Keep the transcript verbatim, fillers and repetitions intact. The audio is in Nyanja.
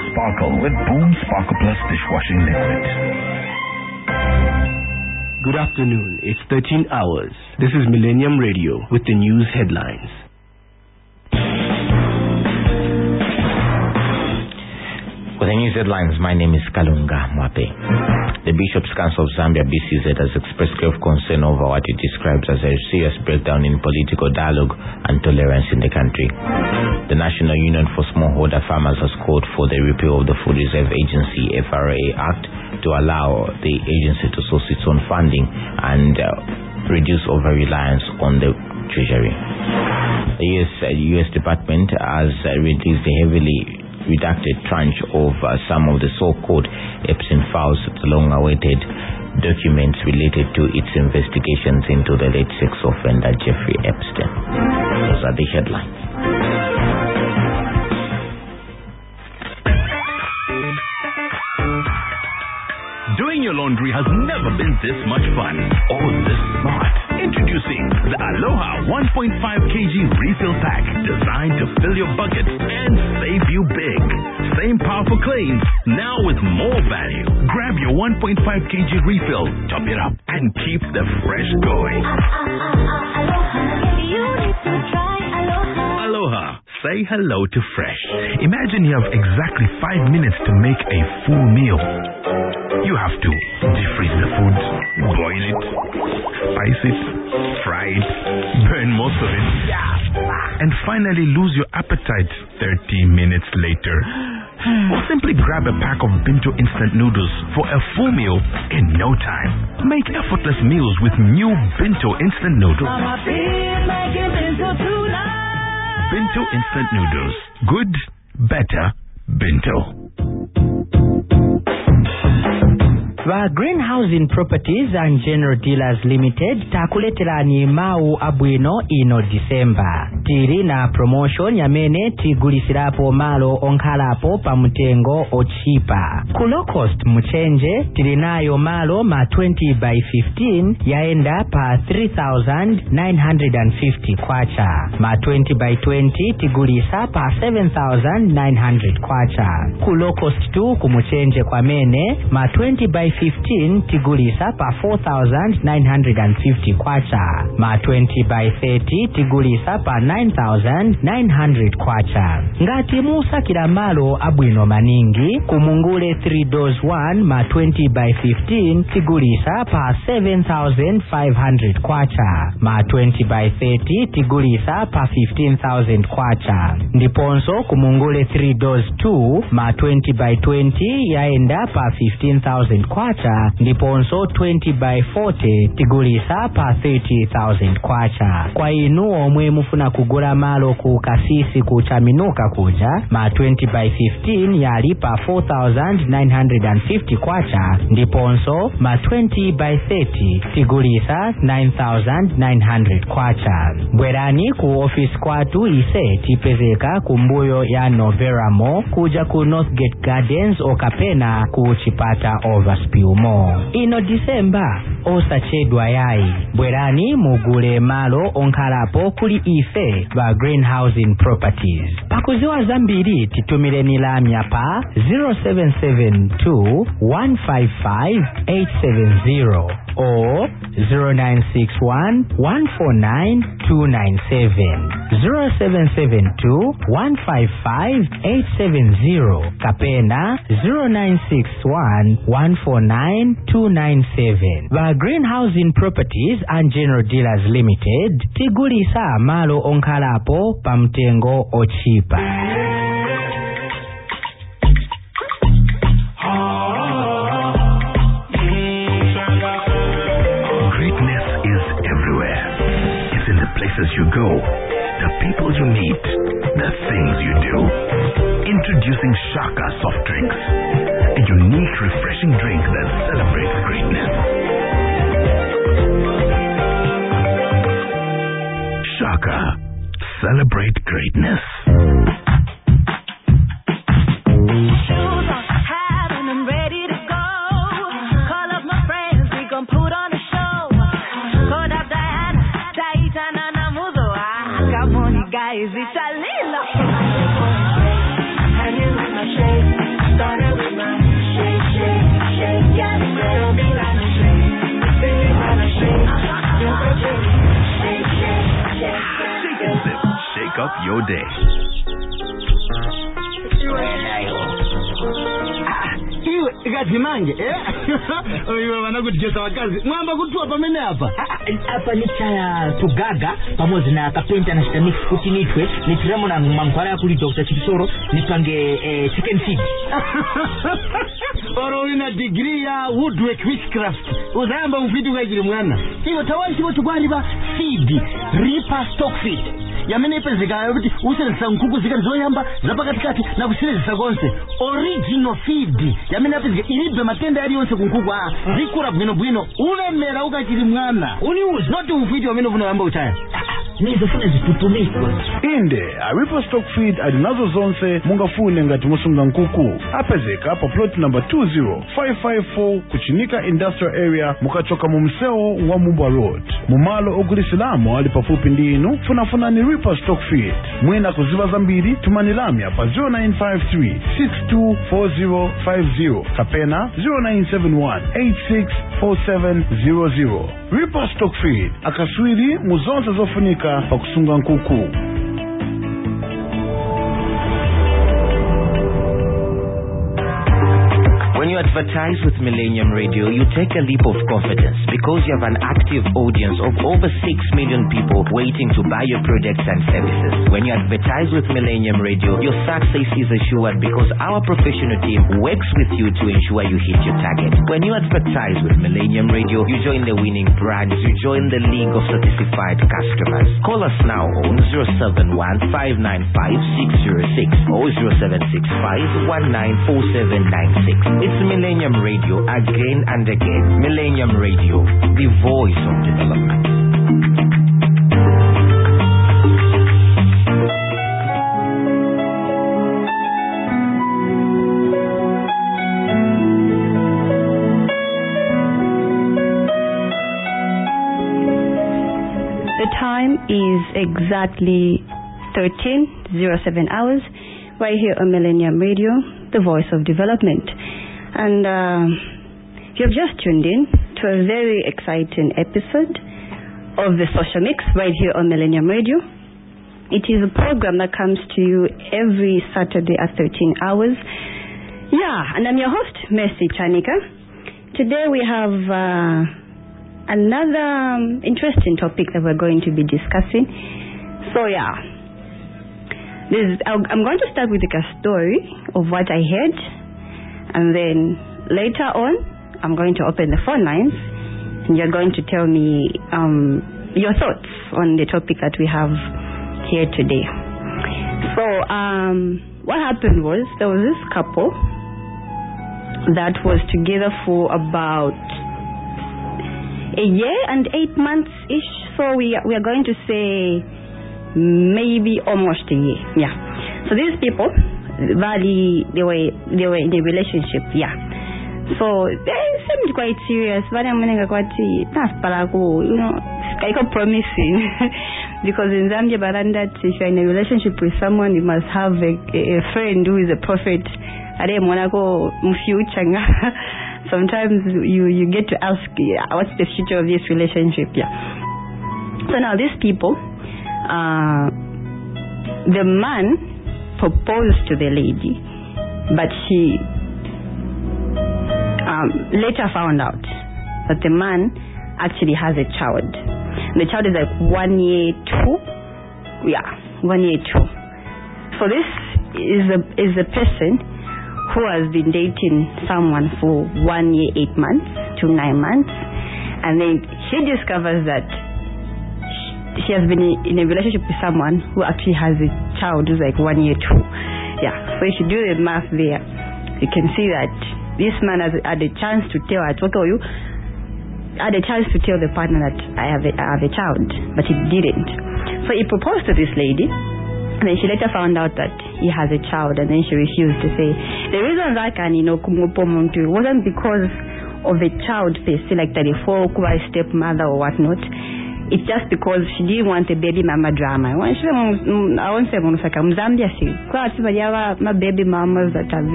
sparkle with Boom Sparkle Plus dishwashing liquid. Good afternoon. It's thirteen hours. This is Millennium Radio with the news headlines. With the news headlines, my name is Kalunga Mwape. The Bishops' Council of Zambia, B C Z, has expressed grave concern over what it describes as a serious breakdown in political dialogue and tolerance in the country. The National Union for Smallholder Farmers has called for the repeal of the Food Reserve Agency F R A Act to allow the agency to source its own funding and uh, reduce over-reliance on the Treasury. The U S, uh, U S Department has uh, released a heavily redacted tranche of uh, some of the so-called Epstein files, the long-awaited documents related to its investigations into the late sex offender Jeffrey Epstein. Those are the headlines. Doing your laundry has never been this much fun or this smart. Introducing the Aloha one point five kilogram refill pack, designed to fill your bucket and save you big. Same powerful claims, now with more value. Grab your one point five kilogram refill, top it up, and keep the fresh going. You need to try Aloha. Aloha. Say hello to fresh. Imagine you have exactly five minutes to make a full meal. You have to defreeze the food, boil it, spice it, fry it, burn most of it, and finally lose your appetite thirty minutes later. Or simply grab a pack of Binto instant noodles for a full meal in no time. Make effortless meals with new Binto instant noodles. Binto instant noodles. Good, better, Binto. Va Greenhousing Properties and General Dealers Limited takuleterani mau abwino ino December. Tiri na promotion yamene tigulisirapo malo onkalapo pa mtengo ochipa. Kulo cost mchenje tirinayo malo ma twenty by fifteen yaenda pa three thousand nine hundred fifty kwacha. Ma twenty by twenty tigulisa pa seven thousand nine hundred kwacha. Kulo cost tu kumuchenje kwa mene ma twenty by fifteen tigulisa pa four thousand nine hundred fifty kwacha. Ma twenty by thirty tigulisa pa nine thousand nine hundred kwacha. Ngati musa kila malo abwino maningi kumungule three doors one ma twenty by fifteen tigulisa pa seven thousand five hundred kwacha. Ma twenty by thirty tigulisa pa fifteen thousand kwacha. Ndiponso kumungule three doors two ma twenty by twenty yaenda pa fifteen thousand kwacha. Ndiponso twenty by forty tigulisa pa thirty thousand kwacha. Kwa inu omwe mufuna kugula malo ku kasisi kuchaminuka kuja ma twenty by fifteen yali pa four thousand nine hundred fifty kwacha. Ndiponso ma twenty by thirty tigulisa nine thousand nine hundred kwacha. Bwerani ku office kwatu ise tipezeka kumbuyo ya Novera Mall kuja ku Northgate Gardens okapena ku Chipata Overspill Mall. Ino December osachedwa yai. Bwerani mugule malo onkalapo kuli ife va Greenhousing Properties. Pakuziwa zambiri titumile nilamya pa zero seven seven two one five five eight seven zero or zero nine six one one four nine two nine seven. zero seven seven two one five five eight seven zero kapena zero nine six one one four nine two nine seven. Va Greenhousing Properties and General Dealers Limited tigulisa malo onkalapo pamtengo ochipa. Greatness is everywhere. It's in the places you go, the people you meet, the things you do. Introducing Shaka Soft Drinks, a unique, refreshing drink that celebrates greatness. Shaka, celebrate greatness. Shoes on, hat on, I'm ready to go. Call up my friends, we gon' put on a show. Call up Diana, Taita, Nana, Muzo. Ah, come on, you guys, it's a little. And you wanna shake. up your day. Iwe ikazimange eh oyo wanakutijeza wakazi mwamba kutua pamene hapa hapa ni chaya tugaga pamoja na kapenta na stamix kutinitwe ni tiramo na mangwara kuli Doctor Chipisoro nipange eh, chicken feed oro ina degree ya woodwork witchcraft uzamba mfitu kajiri mwana hiyo tawansi wote gwani ba feed reaper stock feed yamene pezeka yobuti uselesa nkuku zika zoyamba zapa katikati na kusileza gonse original feed yamene pezeka ilibe matenda yali yonse kunkuku ah zikura bwino bwino ulemera ukachiri mwana uni uzi not ufiti wamene vuna yamba uchaya nizo funa zitutumikwa inde a reaper stock feed adinazo zonse mungafune ngati musunga nkuku apezeka pa plot number two zero five five four kuchinika industrial area mukachoka mu mseo wa Mumbwa Road mumalo ogulisilamo ali pafupi ndinu funafuna ni reaper stock feed mwina kuziva zambiri tumanilamya pa zero nine five three six two four zero five zero kapena zero nine seven one eight six four seven zero zero. Reaper stock feed akaswiri muzonse zofunika pa kusunga nkuku. When you advertise with Millennium Radio, you take a leap of confidence because you have an active audience of over six million people waiting to buy your products and services. When you advertise with Millennium Radio, your success is assured because our professional team works with you to ensure you hit your target. When you advertise with Millennium Radio, you join the winning brands, you join the league of certified customers. Call us now on zero seven one five nine five six zero six or zero seven six five one nine four seven nine six. It's Millennium Radio again and again. Millennium Radio, the voice of development. The time is exactly thirteen oh seven hours right here on Millennium Radio, the voice of development. And uh, you have just tuned in to a very exciting episode of the Social Mix right here on Millennium Radio. It is a program that comes to you every Saturday at thirteen hours. Yeah, and I'm your host, Mercy Chanika. Today we have uh, another um, interesting topic that we're going to be discussing. So yeah, this, I'm going to start with like a story of what I heard. And then later on, I'm going to open the phone lines and you're going to tell me um, your thoughts on the topic that we have here today. So, um, what happened was there was this couple that was together for about a year and eight months-ish. So, we, we are going to say maybe almost a year. Yeah. So, these people... Valley, they were they were in a relationship, yeah. So they seemed quite serious. But I'm quite you know, I got promising because in Zambia, Baranda, if you're in a relationship with someone, you must have a, a friend who is a prophet. Sometimes you you get to ask, yeah, what's the future of this relationship, yeah. So now these people, uh, the man proposed to the lady, but she um, later found out that the man actually has a child. The child is like one year two, yeah, one year two. So this is a is a person who has been dating someone for one year eight months to nine months, and then she discovers that she has been in a relationship with someone who actually has a child who's like one year two. Yeah, so if you do the math there, you can see that this man has had a chance to tell her, what are you? Had a chance to tell the partner that I have a, I have a child, but he didn't. So he proposed to this lady, and then she later found out that he has a child, and then she refused to say. The reason that can, you know, wasn't because of a child per se, like thirty-four, who was a stepmother or whatnot. It's just because she didn't want a baby mama drama. I want to say, Mzambia, my baby mamas that are